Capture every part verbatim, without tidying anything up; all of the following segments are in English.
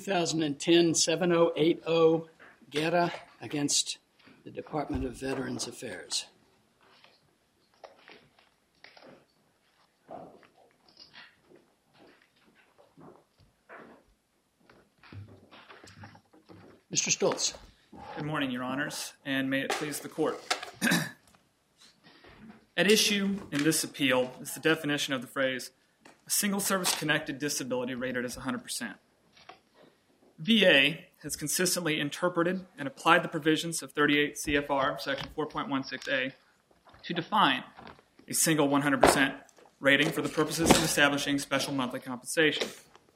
twenty ten seven oh eight oh Guerra against the Department of Veterans Affairs. Mister Stoltz. Good morning, Your Honors, and may it please the Court. At issue in this appeal is the definition of the phrase, a single service-connected disability rated as one hundred percent. V A has consistently interpreted and applied the provisions of thirty-eight C F R section four point one six A to define a single one hundred percent rating for the purposes of establishing special monthly compensation.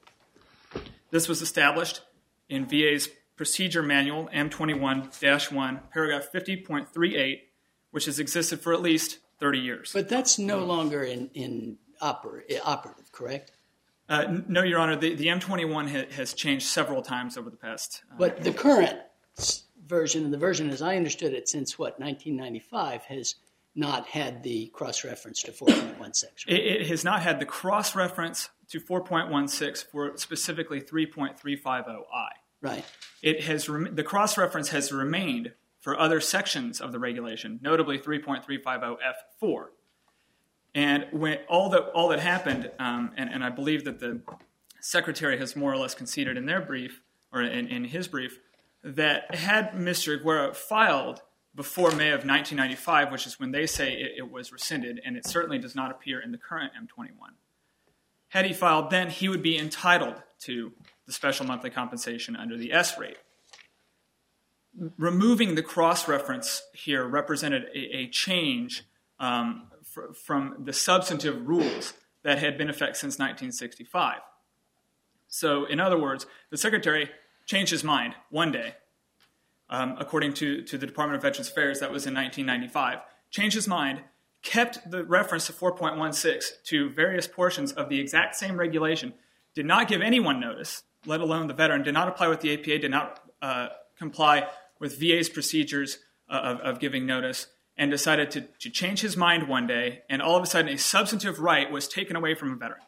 This was established in V A's Procedure Manual M twenty-one dash one, paragraph fifty point three eight, which has existed for at least thirty years. But that's no longer in, in oper, operative, correct? Uh, no, Your Honor. The, the M twenty-one ha- has changed several times over the past. Uh, but the current version, and the version as I understood it since, what, nineteen ninety-five, has not had the cross-reference to four point one six. Right? It, it has not had the cross-reference to four point one six for specifically three point three five oh I. Right. It has rem- the cross-reference has remained for other sections of the regulation, notably three point three five oh F four. And when all that all that happened, um, and, and I believe that the Secretary has more or less conceded in their brief, or in, in his brief, that had Mister Aguero filed before May of nineteen ninety-five, which is when they say it, it was rescinded, and it certainly does not appear in the current M twenty-one. Had he filed then, he would be entitled to the special monthly compensation under the S rate. Removing the cross-reference here represented a, a change um, fr- from the substantive rules that had been in effect since nineteen sixty-five. So, in other words, the Secretary changed his mind one day, um, according to, to the Department of Veterans Affairs, that was in nineteen ninety-five, changed his mind, kept the reference to four point one six to various portions of the exact same regulation, did not give anyone notice, let alone the veteran, did not apply with the A P A, did not uh, comply with V A's procedures uh, of, of giving notice, and decided to, to change his mind one day, and all of a sudden a substantive right was taken away from a veteran.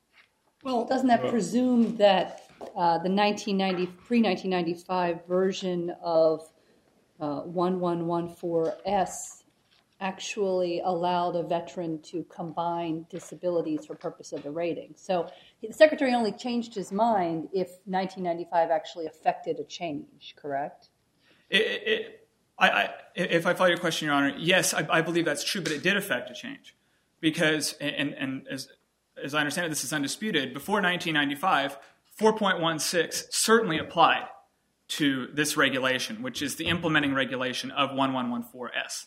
Well, doesn't that presume that uh, the nineteen ninety, pre-nineteen ninety-five version of uh, one one one four S actually allowed a veteran to combine disabilities for purpose of the rating? So the Secretary only changed his mind if nineteen ninety-five actually affected a change, correct? It, it, I, I, if I follow your question, Your Honor, yes, I, I believe that's true, but it did affect a change. Because, and, and as, as I understand it, this is undisputed, before nineteen ninety-five, four point one six certainly applied to this regulation, which is the implementing regulation of one one one four S.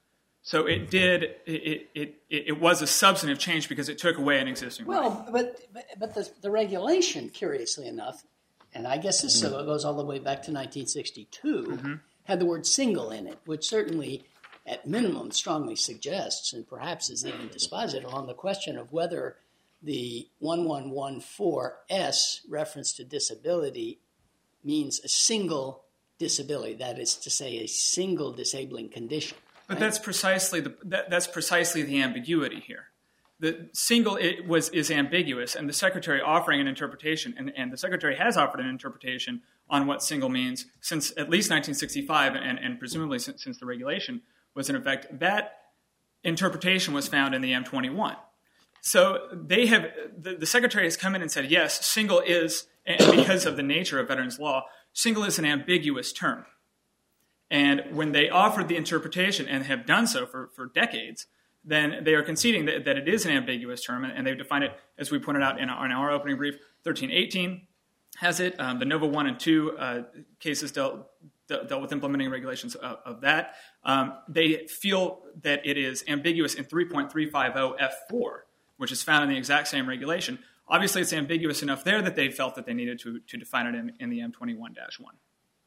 So it did, it, it, it, it was a substantive change because it took away an existing right. Well, but, but, but the, the regulation, curiously enough, and I guess this mm-hmm. goes all the way back to nineteen sixty-two, mm-hmm. had the word single in it, which certainly, at minimum, strongly suggests, and perhaps is even dispositive on the question of whether the one one one four S reference to disability means a single disability, that is to say, a single disabling condition. But right? that's precisely the that, that's precisely the ambiguity here. The single it was is ambiguous, and the Secretary offering an interpretation, and, and the Secretary has offered an interpretation on what single means since at least nineteen sixty-five, and, and presumably since, since the regulation was in effect. That interpretation was found in the M twenty-one. So they have the, the Secretary has come in and said, yes, single is, and because of the nature of veterans law, single is an ambiguous term. And when they offered the interpretation and have done so for, for decades, then they are conceding that, that it is an ambiguous term, and they've defined it, as we pointed out in our, in our opening brief. thirteen eighteen has it. Um, the NOVA one and two uh, cases dealt, dealt with implementing regulations of, of that. Um, they feel that it is ambiguous in three point three five oh F four, which is found in the exact same regulation. Obviously, it's ambiguous enough there that they felt that they needed to, to define it in, in the M twenty-one dash one.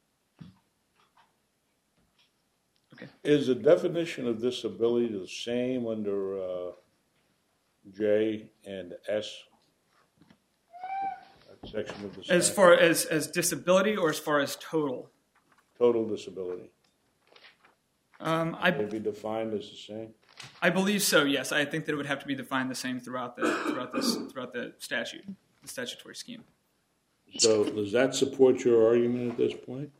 Okay. Is the definition of disability the same under uh, J and S? That section of the statute? As far as, as disability or as far as total? Total disability. Um, I Would it be defined as the same? I believe so. Yes, I think that it would have to be defined the same throughout the throughout this throughout the statute, the statutory scheme. So does that support your argument at this point?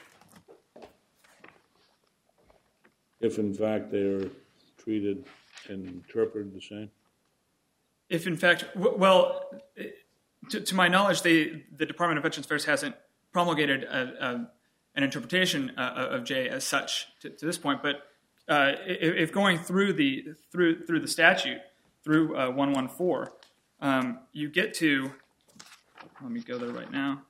If in fact they are treated and interpreted the same? If in fact, well, to, to my knowledge, they, the Department of Veterans Affairs hasn't promulgated a, a, an interpretation uh, of J as such to, to this point. But uh, if, if going through the through through the statute through uh, one fourteen, um, you get to. Let me go there right now.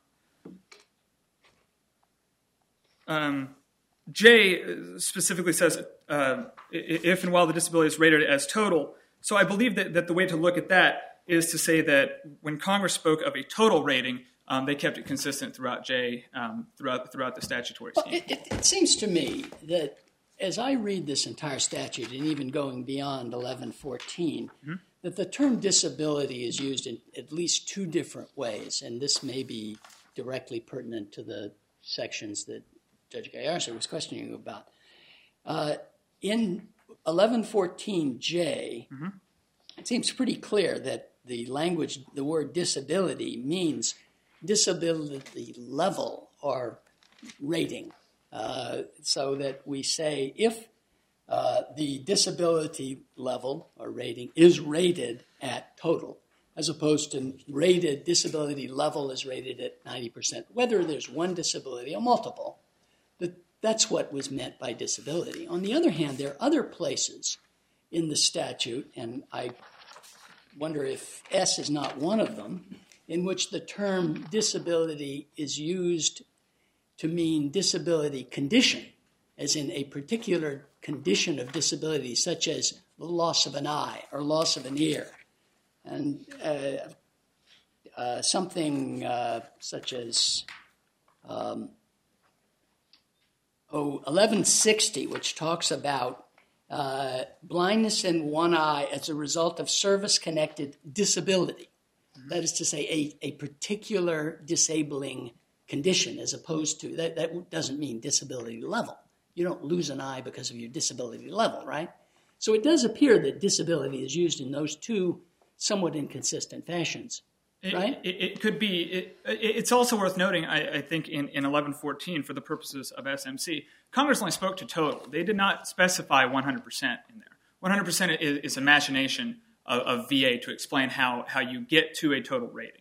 Um, J specifically says uh, if and while the disability is rated as total. So I believe that, that the way to look at that is to say that when Congress spoke of a total rating, um, they kept it consistent throughout J, um, throughout throughout the statutory scheme. Well, it, it, it seems to me that as I read this entire statute, and even going beyond eleven fourteen, mm-hmm. that the term disability is used in at least two different ways, and this may be directly pertinent to the sections that Judge Gallarza was questioning you about. Uh, in eleven fourteen J, mm-hmm. it seems pretty clear that the language, the word disability, means disability level or rating. Uh, so that we say if uh, the disability level or rating is rated at total, as opposed to rated disability level is rated at ninety percent, whether there's one disability or multiple, that that's what was meant by disability. On the other hand, there are other places in the statute, and I wonder if S is not one of them, in which the term disability is used to mean disability condition, as in a particular condition of disability, such as the loss of an eye or loss of an ear. And uh, uh, something uh, such as um, oh, eleven sixty, which talks about uh, blindness in one eye as a result of service-connected disability. Mm-hmm. That is to say, a, a particular disabling condition, as opposed to, that, that doesn't mean disability level. You don't lose an eye because of your disability level, right? So it does appear that disability is used in those two somewhat inconsistent fashions, right? It, it, it could be. It, it's also worth noting, I, I think, in, in eleven fourteen, for the purposes of S M C, Congress only spoke to total. They did not specify one hundred percent in there. one hundred percent is, is imagination of, of V A to explain how, how you get to a total rating.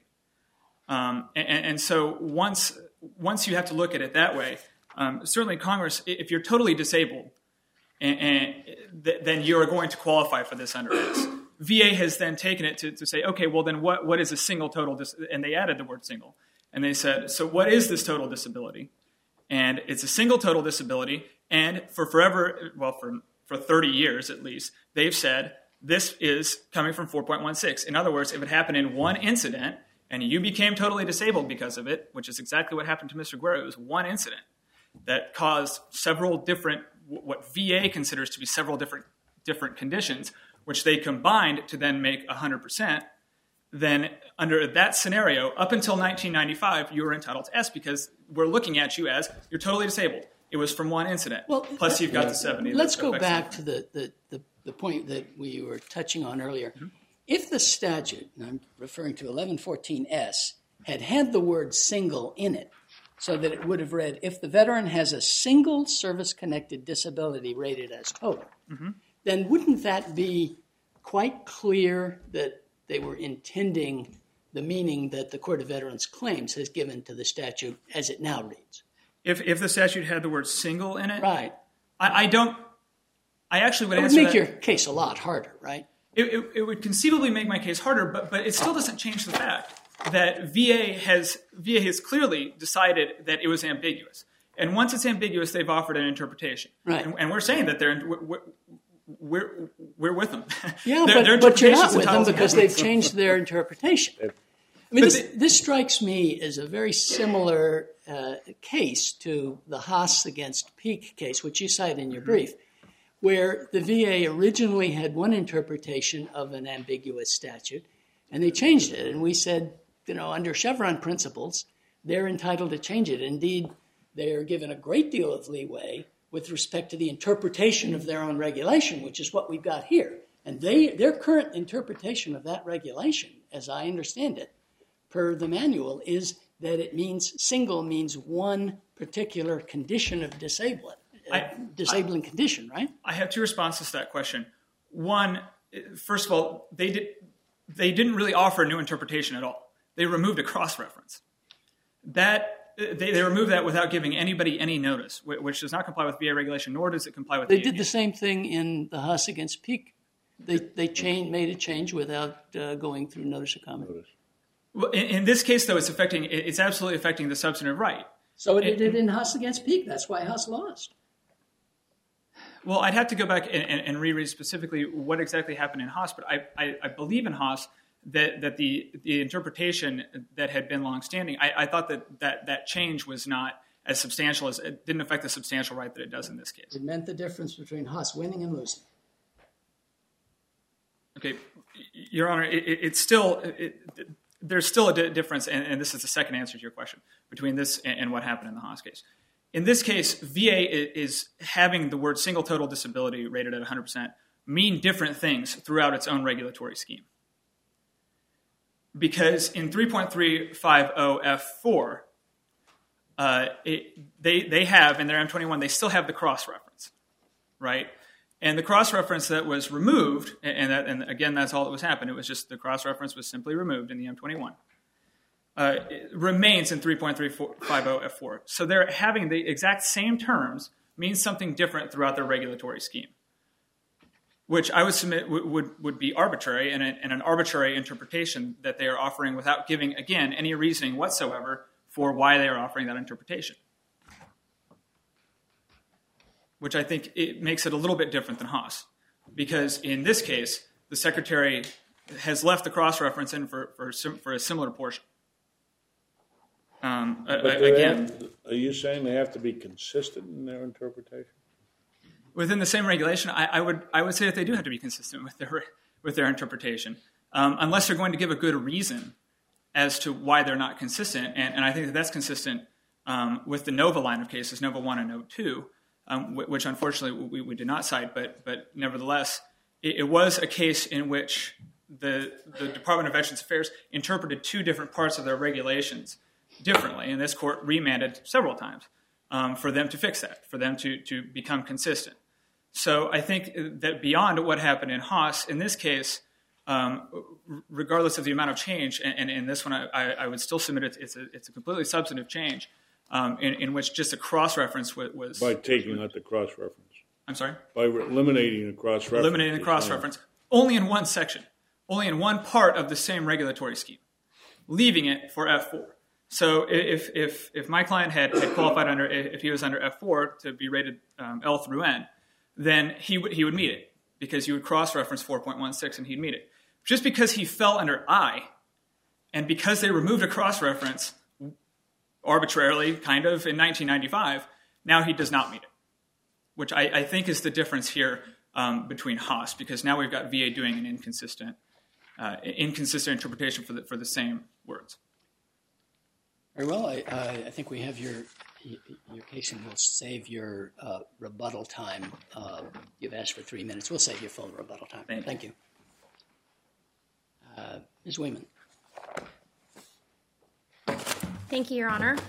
Um, and, and so once once you have to look at it that way, um, certainly Congress, if you're totally disabled, and, and th- then you're going to qualify for this under S. V A has then taken it to, to say, okay, well then what, what is a single total dis-? And they added the word single. And they said, so what is this total disability? And it's a single total disability. And for forever, well, for, for thirty years at least, they've said this is coming from four point one six. In other words, if it happened in one incident, and you became totally disabled because of it, which is exactly what happened to Mister Guerra. It was one incident that caused several different, what V A considers to be several different different conditions, which they combined to then make one hundred percent. Then under that scenario, up until nineteen ninety-five, you were entitled to S because we're looking at you as you're totally disabled. It was from one incident. Well, plus you've got yeah. the seventy. Let's go back to the, the, the, the point that we were touching on earlier. Mm-hmm. If the statute, and I'm referring to eleven fourteen S, had had the word single in it, so that it would have read, if the veteran has a single service-connected disability rated as total, mm-hmm. then wouldn't that be quite clear that they were intending the meaning that the Court of Veterans Claims has given to the statute as it now reads? If if the statute had the word single in it? Right. I, I don't, I actually would it answer would make that. your case a lot harder, right? It, it, it would conceivably make my case harder, but but it still doesn't change the fact that V A has V A has clearly decided that it was ambiguous, and once it's ambiguous, they've offered an interpretation. Right. And, and we're saying that they're we're we're, we're with them. Yeah, their, but, their but you're not with them entitled because they've changed their interpretation. I mean, this, they, this strikes me as a very similar uh, case to the Haas against Peake case, which you cite in your mm-hmm. brief, where the V A originally had one interpretation of an ambiguous statute, and they changed it. And we said, you know, under Chevron principles, they're entitled to change it. Indeed, they are given a great deal of leeway with respect to the interpretation of their own regulation, which is what we've got here. And they, their current interpretation of that regulation, as I understand it, per the manual, is that it means single means one particular condition of disabling, uh, I, disabling I, condition, right? I have two responses to that question. One, first of all, they did they didn't really offer a new interpretation at all. They removed a cross-reference. That they, they removed that without giving anybody any notice, which does not comply with V A regulation, nor does it comply with. They the did the same thing in the Huss against Peek. They they changed, made a change without uh, going through notice of comment. Notice. Well, in, in this case, though, it's affecting it's absolutely affecting the substantive right. So it did in Huss against Peek. That's why Huss lost. Well, I'd have to go back and, and, and reread specifically what exactly happened in Haas, but I, I, I believe in Haas that, that the the interpretation that had been longstanding, I, I thought that, that that change was not as substantial as it didn't affect the substantial right that it does in this case. It meant the difference between Haas winning and losing. Okay, Your Honor, it, it, it's still it, it, there's still a di- difference, and, and this is the second answer to your question, between this and, and what happened in the Haas case. In this case, V A is having the word single total disability rated at one hundred percent mean different things throughout its own regulatory scheme. Because in three point three five zero F four, uh, it, they, they have, in their M twenty-one, they still have the cross-reference, right? And the cross-reference that was removed, and, that, and again, that's all that was happened. It was just the cross-reference was simply removed in the M twenty-one. Uh, it remains in three point three five zero F four. So they're having the exact same terms means something different throughout their regulatory scheme, which I would submit would, would, would be arbitrary and, a, and an arbitrary interpretation that they are offering without giving, again, any reasoning whatsoever for why they are offering that interpretation, which I think it makes it a little bit different than Haas, because in this case, the Secretary has left the cross-reference in for, for, for a similar portion. Um, But uh, they again, have- are you saying they have to be consistent in their interpretation? within the same regulation, I, I would I would say that they do have to be consistent with their with their interpretation, um, unless they're going to give a good reason as to why they're not consistent. And, and I think that that's consistent um, with the NOVA line of cases, NOVA one and NOVA two, um, which unfortunately we, we did not cite, but but nevertheless, it, it was a case in which the the Department of Veterans Affairs interpreted two different parts of their regulations differently, and this court remanded several times um, for them to fix that, for them to to become consistent. So I think that beyond what happened in Haas, in this case, um, regardless of the amount of change, and, and in this one I, I would still submit it, it's a, it's a completely substantive change um, in, in which just a cross-reference was... was By taking out the cross-reference. I'm sorry? By re- eliminating the cross-reference. Eliminating the cross-reference. Only in one section. Only in one part of the same regulatory scheme. Leaving it for F four. So if if if my client had, had qualified under, if he was under F four to be rated um, L through N, then he would he would meet it, because you would cross-reference four point one six and he'd meet it. Just because he fell under I, and because they removed a cross-reference arbitrarily, kind of, in nineteen ninety-five, now he does not meet it, which I, I think is the difference here um, between Haas, because now we've got V A doing an inconsistent uh, inconsistent interpretation for the for the same words. Very well. I, uh, I think we have your your case, and we'll save your uh, rebuttal time. Uh, you've asked for three minutes. We'll save your full rebuttal time. Thank you. Thank you. Uh, Miz Wayman. Thank you, Your Honor.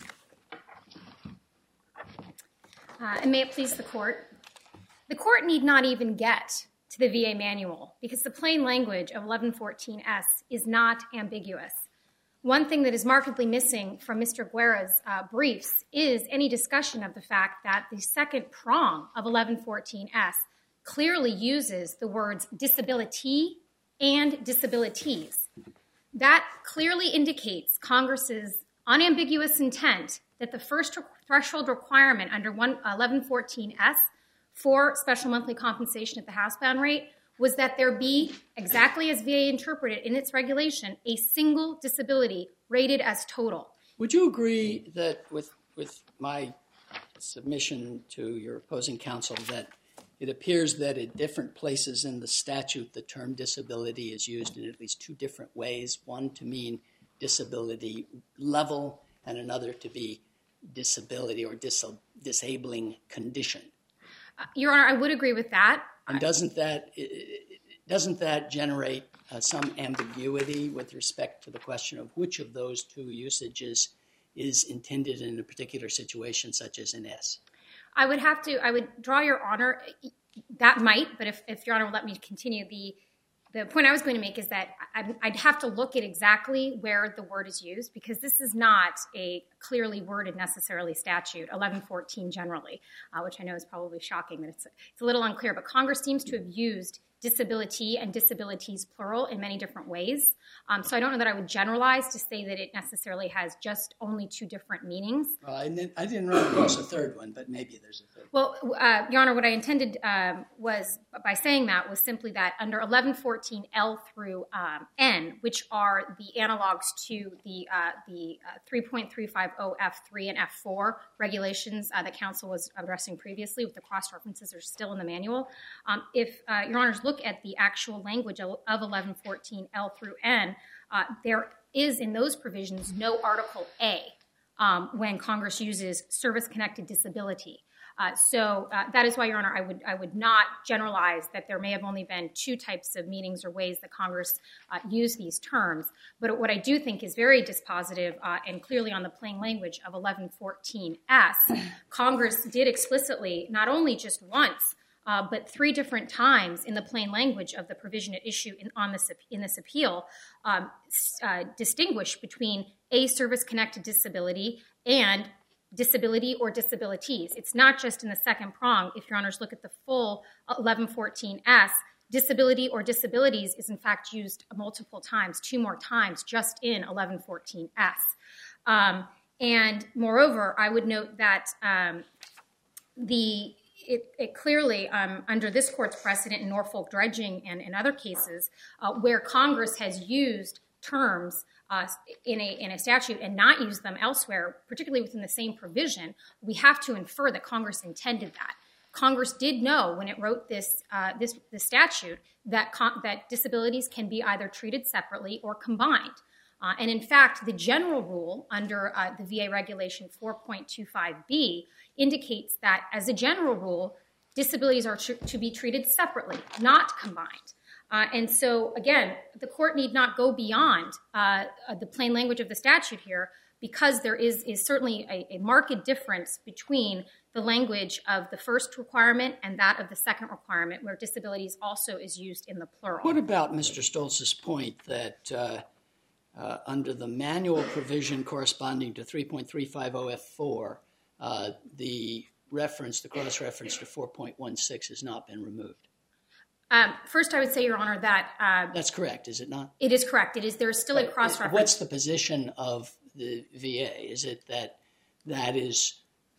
Uh, and may it please the court. The court need not even get to the V A manual, because the plain language of eleven fourteen S is not ambiguous. One thing that is markedly missing from Mister Guerra's uh, briefs is any discussion of the fact that the second prong of eleven fourteen S clearly uses the words disability and disabilities. That clearly indicates Congress's unambiguous intent that the first re- threshold requirement under eleven fourteen S for special monthly compensation at the housebound rate was that there be, exactly as V A interpreted in its regulation, a single disability rated as total. Would you agree that with with my submission to your opposing counsel that it appears that at different places in the statute the term disability is used in at least two different ways, one to mean disability level and another to be disability or dis- disabling condition? Uh, Your Honor, I would agree with that. And doesn't that doesn't that generate uh, some ambiguity with respect to the question of which of those two usages is intended in a particular situation, such as an S? I would have to, I would draw your honor, that might, but if, if your honor will let me continue, the the point I was going to make is that I'd, I'd have to look at exactly where the word is used, because this is not a clearly worded necessarily statute, eleven fourteen generally, uh, which I know is probably shocking that it's, it's a little unclear, but Congress seems to have used disability and disabilities plural in many different ways. Um, so I don't know that I would generalize to say that it necessarily has just only two different meanings. Well, I didn't, I didn't run across a third one, but maybe there's a third one. Well, uh, Your Honor, what I intended um, was, by saying that, was simply that under eleven fourteen L through um, N, which are the analogs to the uh, the uh, three point three five zero F three and F four regulations uh, that counsel was addressing previously, with the cross-references are still in the manual. Um, if uh, Your Honors look at the actual language of eleven fourteen L through N, uh, there is in those provisions no Article A um, when Congress uses service-connected disability. Uh, so uh, that is why, Your Honor, I would I would not generalize that there may have only been two types of meanings or ways that Congress uh, used these terms. But what I do think is very dispositive uh, and clearly on the plain language of eleven fourteen S, Congress did explicitly, not only just once, Uh, but three different times in the plain language of the provision at issue in, on this, in this appeal, um, uh, distinguish between a service-connected disability and disability or disabilities. It's not just in the second prong. If Your Honors look at the full eleven fourteen S, disability or disabilities is in fact used multiple times, two more times, just in eleven fourteen S. Um, and moreover, I would note that um, the It, it clearly, um, under this court's precedent in Norfolk dredging and in other cases, uh, where Congress has used terms uh, in, a, in a statute and not used them elsewhere, particularly within the same provision, we have to infer that Congress intended that. Congress did know when it wrote this uh, this, this statute that, con- that disabilities can be either treated separately or combined. Uh, and in fact, the general rule under uh, the V A regulation four point two five B indicates that as a general rule, disabilities are tr- to be treated separately, not combined. Uh, and so again, the court need not go beyond uh, the plain language of the statute here, because there is, is certainly a, a marked difference between the language of the first requirement and that of the second requirement, where disabilities also is used in the plural. What about Mister Stoltz's point that uh, uh, under the manual provision corresponding to three point three five zero F four, uh, the reference, the cross-reference to four point one six has not been removed? Um, first, I would say, Your Honor, that... Uh, That's correct, is it not? It is correct. It is. There is still a cross-reference. What's the position of the V A? Is it that that is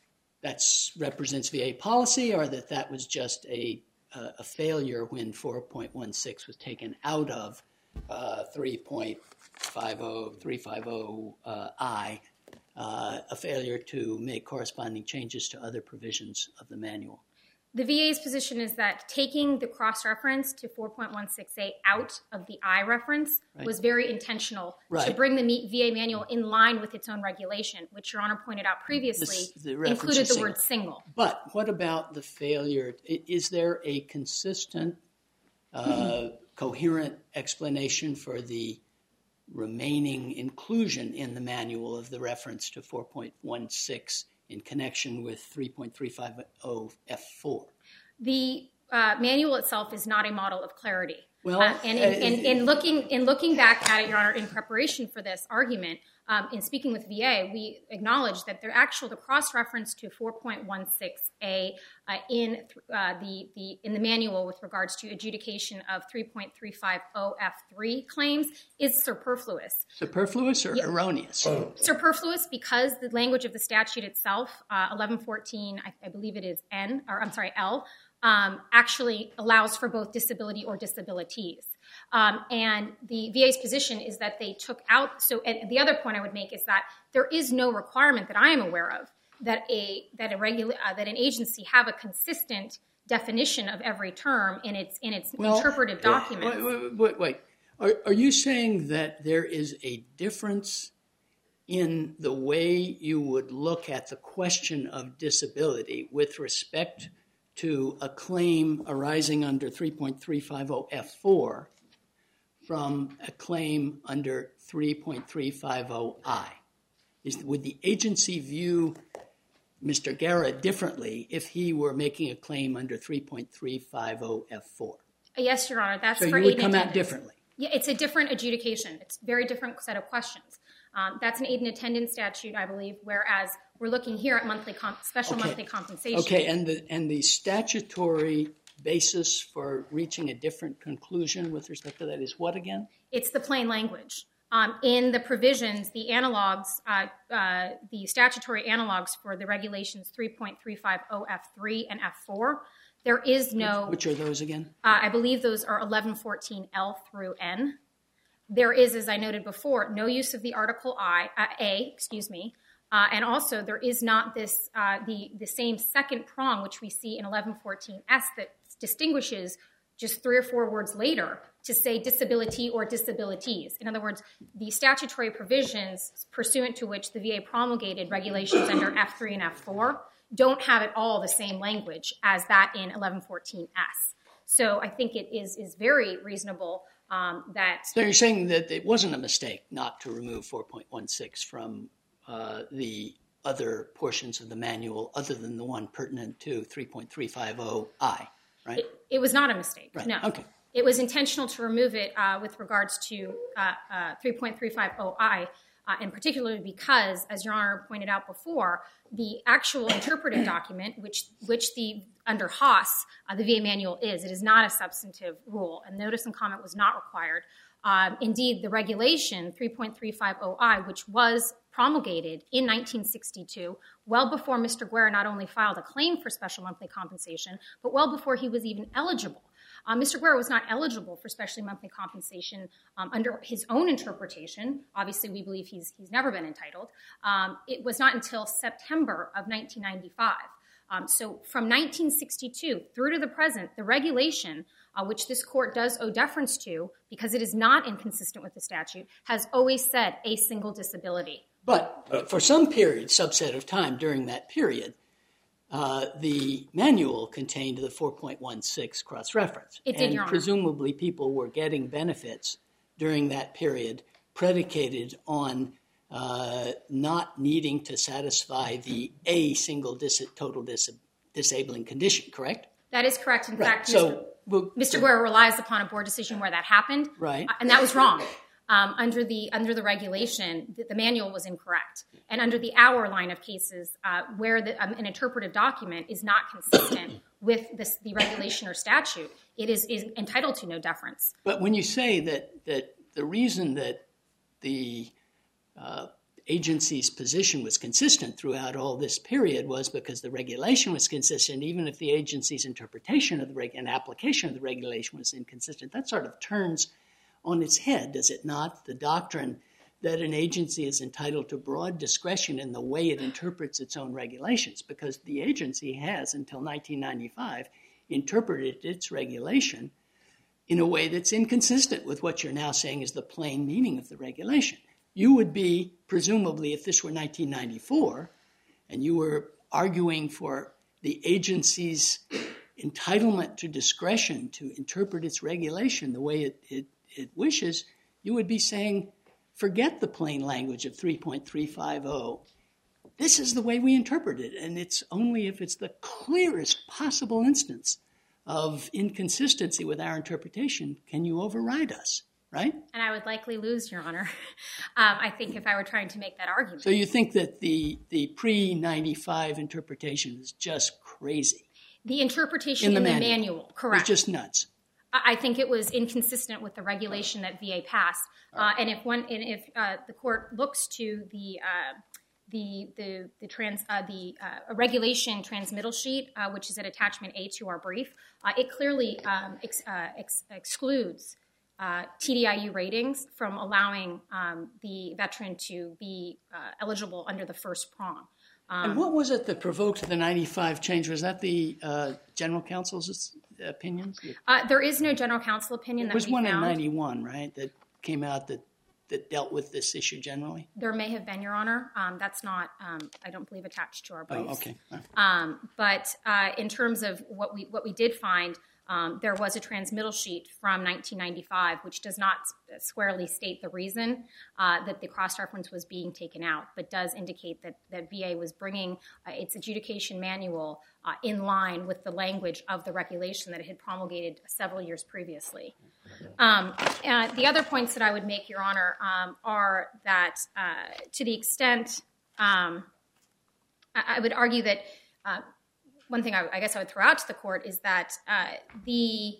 that's represents V A policy, or that that was just a uh, a failure when four point one six was taken out of uh, three point five zero three five zero uh, I, uh, a failure to make corresponding changes to other provisions of the manual? The V A's position is that taking the cross-reference to four point one six A out of the I reference right. was very intentional right. to bring the V A manual in line with its own regulation, which Your Honor pointed out previously this, the included the single. word single. But what about the failure? Is there a consistent, uh, mm-hmm. coherent explanation for the remaining inclusion in the manual of the reference to four point one six in connection with three point three five zero F four? The uh, manual itself is not a model of clarity. Well, uh, and in, in, in looking in looking back at it, Your Honor, in preparation for this argument, um, in speaking with V A, we acknowledge that the actual the cross-reference to four point one six A uh, in uh, the the in the manual with regards to adjudication of three point three five zero F three claims is superfluous. Superfluous or yeah. erroneous? Oh. Superfluous because the language of the statute itself, uh, eleven fourteen, I, I believe it is N, or I'm sorry, L, um, actually allows for both disability or disabilities. Um, and the V A's position is that they took out, so and the other point I would make is that there is no requirement that I am aware of that a that a regula- uh, that an agency have a consistent definition of every term in its in its well, interpretive documents. Wait, wait, wait. wait. Are, are you saying that there is a difference in the way you would look at the question of disability with respect to a claim arising under three point three five zero F four from a claim under three point three five zero I? Is, would the agency view Mister Guerra differently if he were making a claim under three point three five zero F four? Yes, Your Honor. That's so for you would aid come and out attendance. differently. Yeah, it's a different adjudication. It's a very different set of questions. Um, that's an aid and attendance statute, I believe, whereas we're looking here at monthly comp- special Okay. monthly compensation. Okay, and the and the statutory basis for reaching a different conclusion with respect to that is what again? It's the plain language. Um, in the provisions, the analogs, uh, uh, the statutory analogs for the regulations three point three five zero F three and F four, there is no... Which, which are those again? Uh, I believe those are eleven fourteen L through N. There is, as I noted before, no use of the Article I, uh, A, excuse me, uh, and also there is not this uh, the the same second prong which we see in eleven fourteen S that distinguishes just three or four words later to say disability or disabilities. In other words, the statutory provisions pursuant to which the V A promulgated regulations under F three and F four don't have at all the same language as that in eleven fourteen S. So I think it is is very reasonable um, that... So you're saying that it wasn't a mistake not to remove four point one six from uh, the other portions of the manual other than the one pertinent to three point three five zero I, right? It, it was not a mistake, Right. no. Okay. It was intentional to remove it uh, with regards to uh, uh, three point three five zero I, uh, and particularly because, as Your Honor pointed out before, the actual interpretive document, which which the under Haas, uh, the V A manual is, it is not a substantive rule, and notice and comment was not required. Um, indeed, the regulation three point three five zero I, which was promulgated in nineteen sixty-two, well before Mister Guerra not only filed a claim for special monthly compensation, but well before he was even eligible. Uh, Mister Guerra was not eligible for special monthly compensation um, under his own interpretation. Obviously, we believe he's he's never been entitled. Um, it was not until September of nineteen ninety-five. Um, so from nineteen sixty-two through to the present, the regulation, uh, which this court does owe deference to because it is not inconsistent with the statute, has always said a single disability. But for some period, subset of time during that period, uh, the manual contained the four point one six cross-reference. It did, and Your Honor. presumably people were getting benefits during that period predicated on uh, not needing to satisfy the a single dis- total dis- disabling condition, correct? That is correct. In Right. fact, So, Mister we'll- Mister Guerra relies upon a board decision where that happened, Right. uh, and that was wrong. Um, under the under the regulation, the, the manual was incorrect, and under the our line of cases uh, where the, um, an interpretive document is not consistent with this, the regulation or statute, it is, is entitled to no deference. But when you say that that the reason that the uh, agency's position was consistent throughout all this period was because the regulation was consistent, even if the agency's interpretation of the reg- and application of the regulation was inconsistent, that sort of turns on its head, does it not? The doctrine that an agency is entitled to broad discretion in the way it interprets its own regulations, because the agency has, until nineteen ninety-five, interpreted its regulation in a way that's inconsistent with what you're now saying is the plain meaning of the regulation. You would be, presumably, if this were nineteen ninety-four, and you were arguing for the agency's entitlement to discretion to interpret its regulation the way it, it, it wishes, you would be saying, forget the plain language of three point three five zero. This is the way we interpret it, and it's only if it's the clearest possible instance of inconsistency with our interpretation can you override us, right? And I would likely lose, Your Honor, um, I think, if I were trying to make that argument. So you think that the, the pre ninety-five interpretation is just crazy? The interpretation In in the the, manual. manual, correct. It's just nuts. I think it was inconsistent with the regulation that V A passed. Uh, and if one, and if uh, the court looks to the uh, the the the trans uh, the uh, regulation transmittal sheet, uh, which is at attachment A to our brief, uh, it clearly um, ex, uh, ex, excludes uh, T D I U ratings from allowing um, the veteran to be uh, eligible under the first prong. Um, And what was it that provoked the ninety-five change? Was that the uh, general counsel's opinions? uh, there is no general counsel opinion There that was we one in found. ninety-one, right, that came out that, that dealt with this issue generally? There may have been, Your Honor. Um, that's not, um, I don't believe, attached to our briefs. Oh, okay. All right. Um, but uh, in terms of what we what we did find, Um, there was a transmittal sheet from nineteen ninety-five, which does not squarely state the reason uh, that the cross-reference was being taken out, but does indicate that, that V A was bringing uh, its adjudication manual uh, in line with the language of the regulation that it had promulgated several years previously. Um, uh, the other points that I would make, Your Honor, um, are that uh, to the extent um, I, I would argue that uh, one thing I, I guess I would throw out to the court is that uh, the,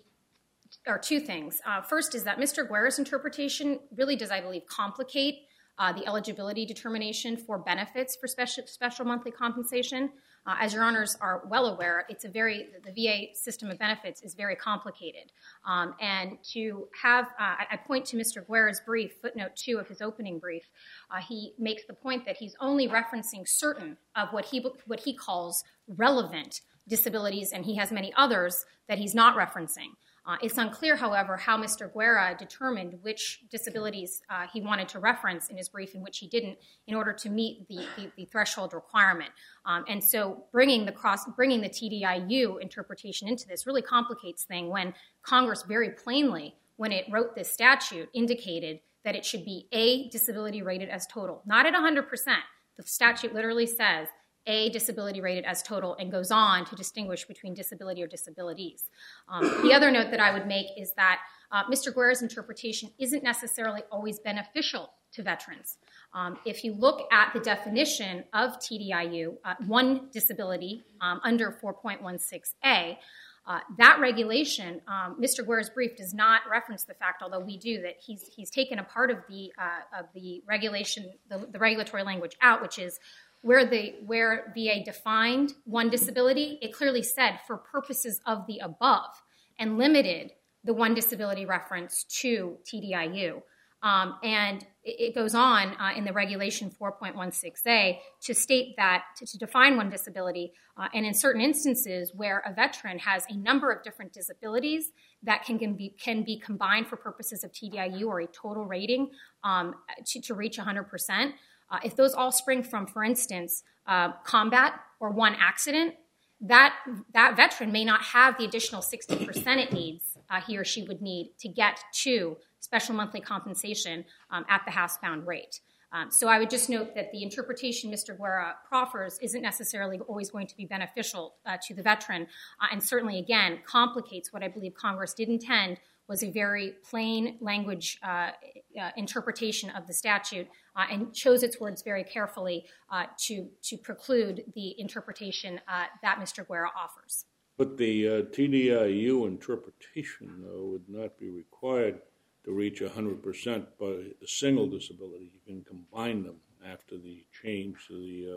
or two things. Uh, first is that Mister Guerra's interpretation really does, I believe, complicate uh, the eligibility determination for benefits for special, special monthly compensation. Uh, as Your Honors are well aware, it's a very, the V A system of benefits is very complicated. Um, and to have, uh, I, I point to Mister Guerra's brief, footnote two of his opening brief. Uh, he makes the point that he's only referencing certain of what he, what he calls relevant disabilities, and he has many others that he's not referencing. Uh, it's unclear, however, how Mister Guerra determined which disabilities uh, he wanted to reference in his brief and which he didn't in order to meet the, the, the threshold requirement. Um, and so bringing the cross, bringing the T D I U interpretation into this really complicates things when Congress very plainly, when it wrote this statute, indicated that it should be a disability rated as total, not at one hundred percent. The statute literally says a disability rated as total and goes on to distinguish between disability or disabilities. Um, the other note that I would make is that uh, Mister Guerra's interpretation isn't necessarily always beneficial to veterans. Um, if you look at the definition of T D I U, uh, one disability um, under four point one six A, uh, that regulation, um, Mister Guerra's brief does not reference the fact, although we do, that he's he's taken a part of the uh, of the regulation, the, the regulatory language out, which is where the where V A defined one disability, it clearly said for purposes of the above and limited the one disability reference to T D I U. Um, and it, it goes on uh, in the regulation four point one six A to state that to, to define one disability, uh, and in certain instances where a veteran has a number of different disabilities that can, can be can be combined for purposes of T D I U or a total rating um, to, to reach one hundred percent. Uh, if those all spring from, for instance, uh, combat or one accident, that that veteran may not have the additional sixty percent it needs, uh, he or she would need to get to special monthly compensation um, at the housebound rate. Um, so I would just note that the interpretation Mister Guerra proffers isn't necessarily always going to be beneficial uh, to the veteran, uh, and certainly, again, complicates what I believe Congress did intend was a very plain language uh, uh, interpretation of the statute uh, and chose its words very carefully uh, to, to preclude the interpretation uh, that Mister Guerra offers. But the uh, T D I U interpretation, though, would not be required to reach one hundred percent by a single disability. You can combine them after the change to the uh,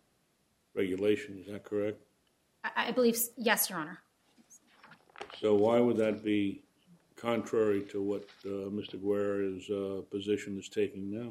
regulation. Is that correct? I, I believe, yes, Your Honor. So why would that be contrary to what uh, Mister Guerra's uh, position is taking now?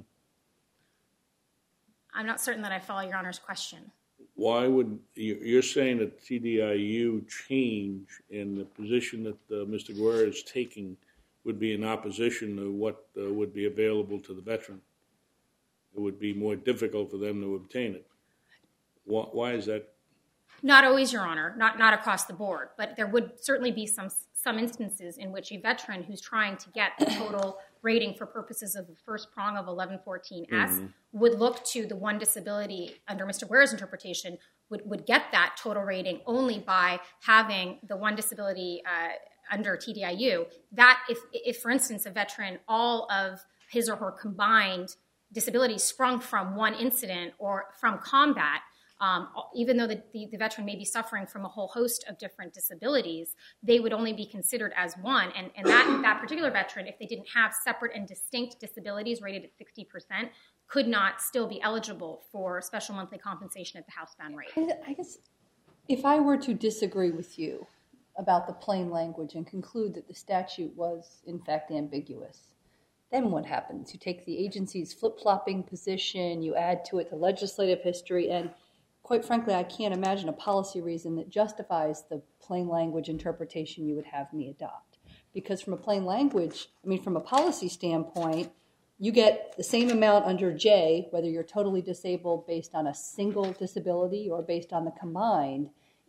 I'm not certain that I follow Your Honor's question. Why would, you're saying that T D I U change in the position that uh, Mister Guerra is taking would be in opposition to what uh, would be available to the veteran? It would be more difficult for them to obtain it. Why, why is that? Not always, Your Honor, not not across the board, but there would certainly be some some instances in which a veteran who's trying to get the total rating for purposes of the first prong of eleven fourteen S mm-hmm. would look to the one disability under Mister Guerra's interpretation would, would get that total rating only by having the one disability uh, under T D I U. That if, if, for instance, a veteran, all of his or her combined disabilities sprung from one incident or from combat, Um, even though the, the, the veteran may be suffering from a whole host of different disabilities, they would only be considered as one. And, and that, that particular veteran, if they didn't have separate and distinct disabilities rated at sixty percent, could not still be eligible for special monthly compensation at the housebound rate. I guess if I were to disagree with you about the plain language and conclude that the statute was, in fact, ambiguous, then what happens? You take the agency's flip-flopping position, you add to it the legislative history, and quite frankly, I can't imagine a policy reason that justifies the plain language interpretation you would have me adopt. Because from a plain language, I mean, from a policy standpoint, you get the same amount under J, whether you're totally disabled based on a single disability or based on the combined,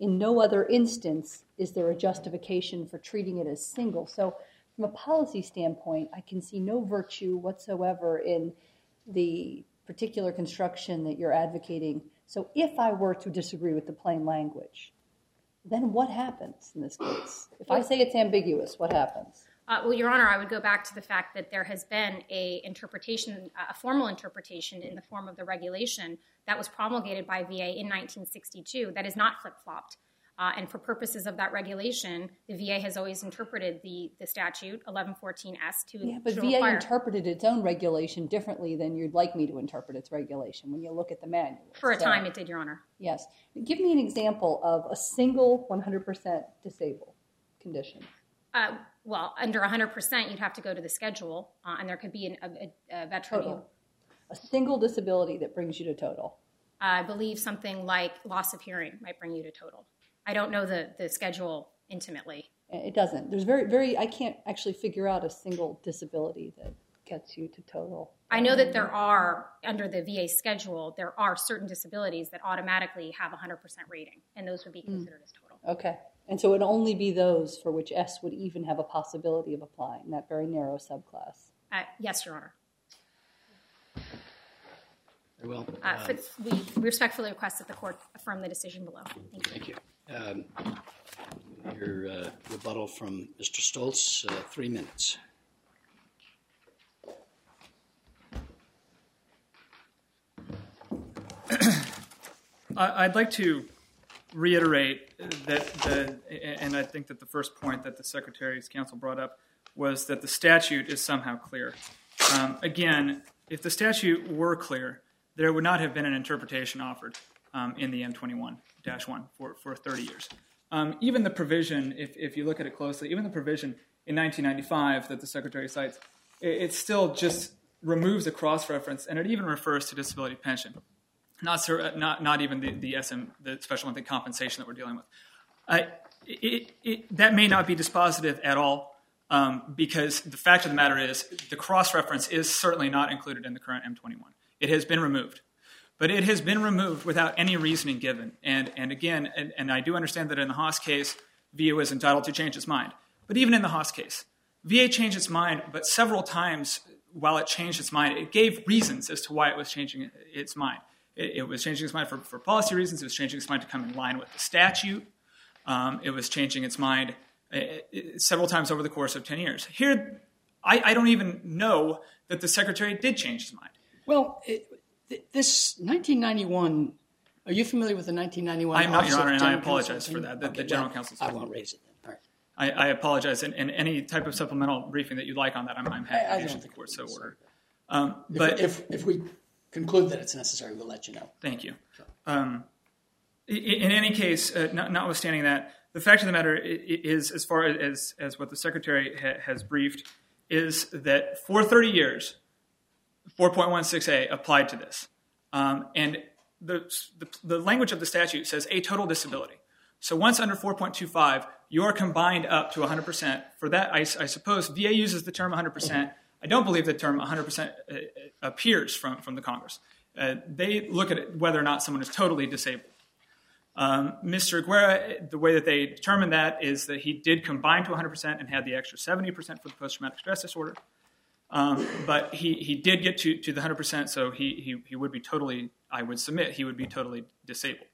in no other instance is there a justification for treating it as single. So from a policy standpoint, I can see no virtue whatsoever in the particular construction that you're advocating. So if I were to disagree with the plain language, then what happens in this case? If I say it's ambiguous, what happens? Uh, well, Your Honor, I would go back to the fact that there has been a interpretation, a formal interpretation in the form of the regulation that was promulgated by V A in nineteen sixty-two that is not flip-flopped. Uh, and for purposes of that regulation, the V A has always interpreted the, the statute, eleven fourteen S, to Yeah, but to V A require. interpreted its own regulation differently than you'd like me to interpret its regulation when you look at the manual. For a So, time, it did, Your Honor. Yes. Give me an example of a single one hundred percent disabled condition. Uh, well, under one hundred percent, you'd have to go to the schedule, uh, and there could be an, a, a veteran who, Total. A single disability that brings you to total. I believe something like loss of hearing might bring you to total. I don't know the, the schedule intimately. It doesn't. There's very, very, I can't actually figure out a single disability that gets you to total. I know that there are, under the V A schedule, there are certain disabilities that automatically have a one hundred percent rating, and those would be considered mm. as total. Okay. And so it would only be those for which S would even have a possibility of applying, that very narrow subclass. Uh, yes, Your Honor. Very well. Uh, Um, we respectfully request that the court affirm the decision below. Thank you. Thank you. Um, your uh, rebuttal from Mister Stoltz, uh, three minutes. I'd like to reiterate that, the, and I think that the first point that the Secretary's counsel brought up was that the statute is somehow clear. Um, again, if the statute were clear, there would not have been an interpretation offered um, in the M twenty-one dash one for, for thirty years. Um, even the provision, if, if you look at it closely, even the provision in nineteen ninety-five that the Secretary cites, it, it still just removes a cross-reference, and it even refers to disability pension. Not, not, not even the, the S M, the special monthly compensation that we're dealing with. Uh, it, it, that may not be dispositive at all, um, because the fact of the matter is the cross-reference is certainly not included in the current M twenty-one. It has been removed. But it has been removed without any reasoning given. And, and again, and, and I do understand that in the Haas case, V A was entitled to change its mind. But even in the Haas case, V A changed its mind, but several times while it changed its mind, it gave reasons as to why it was changing its mind. It, it was changing its mind for, for policy reasons. It was changing its mind to come in line with the statute. Um, it was changing its mind uh, several times over the course of ten years. Here, I, I don't even know that the Secretary did change his mind. Well, it, this nineteen ninety-one, are you familiar with the nineteen ninety-one? I'm not, Your Honor, and I General apologize Counsel? for that. The, Okay, the General well, Counsel. I won't raise it then. All right. I, I apologize, and, and any type of supplemental briefing that you'd like on that, I'm, I'm happy I, I to don't issue the think court we so need ordered. to. Um, If, but if, if we conclude that it's necessary, we'll let you know. Thank you. Um, in, in any case, uh, not, notwithstanding that, the fact of the matter is, as far as, as what the Secretary ha, has briefed, is that for thirty years, four point one six A applied to this. Um, and the, the, the language of the statute says a total disability. So once under four point two five, you are combined up to one hundred percent. For that, I, I suppose V A uses the term one hundred percent. I don't believe the term one hundred percent appears from, from the Congress. Uh, they look at whether or not someone is totally disabled. Um, Mister Aguirre, the way that they determined that is that he did combine to one hundred percent and had the extra seventy percent for the post-traumatic stress disorder. Um, but he, he did get to, to the one hundred percent, so he, he, he would be totally, I would submit, he would be totally disabled.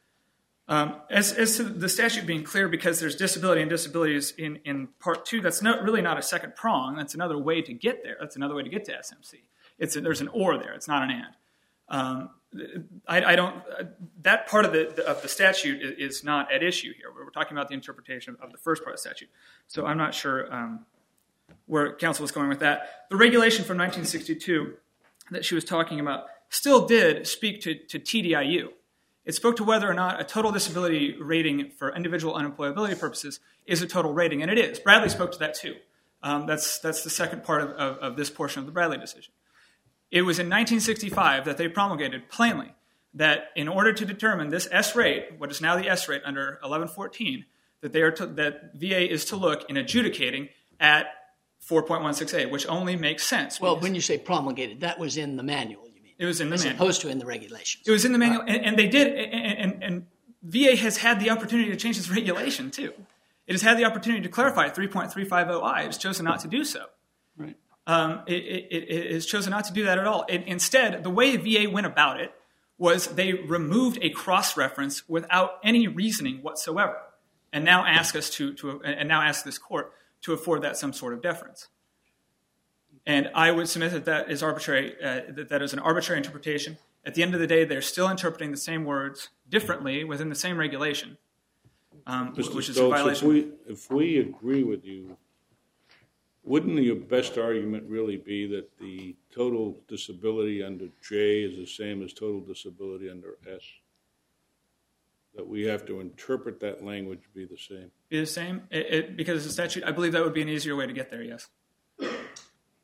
Um, as, as to the statute being clear, because there's disability and disabilities in, in Part two, that's not, really not a second prong. That's another way to get there. That's another way to get to S M C. It's a, there's an or there. It's not an and. Um, I, I don't. Uh, that part of the, the of the statute is, is not at issue here. We're talking about the interpretation of the first part of the statute. So I'm not sure um, where counsel was going with that. The regulation from nineteen sixty-two that she was talking about still did speak to, to T D I U. It spoke to whether or not a total disability rating for individual unemployability purposes is a total rating, and it is. Bradley spoke to that too. Um, that's that's the second part of, of, of this portion of the Bradley decision. It was in nineteen sixty-five that they promulgated plainly that in order to determine this S rate, what is now the S rate under eleven fourteen, that they are to, that V A is to look in adjudicating at four point one six A, which only makes sense. Well, when you say promulgated, that was in the manual, you mean? It was in the As manual. opposed to in the regulations. It was in the manual, and, and they did, and, and, and V A has had the opportunity to change its regulation, too. It has had the opportunity to clarify three point three five oh I. It has chosen not to do so. Right. Um, it, it, it has chosen not to do that at all. It, instead, the way V A went about it was they removed a cross-reference without any reasoning whatsoever, and now ask us to, to and now ask this court to afford that some sort of deference. And I would submit that that is arbitrary. Uh, that that is an arbitrary interpretation. At the end of the day, they're still interpreting the same words differently within the same regulation, um, which is a violation. If we, if we agree with you, wouldn't your best argument really be that the total disability under J is the same as total disability under S? That we have to interpret that language to be the same? Be the same? It, it, because the statute, I believe that would be an easier way to get there, yes.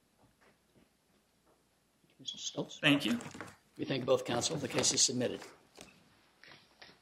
Mister Stoltz? Thank you. We thank both counsel. The case is submitted.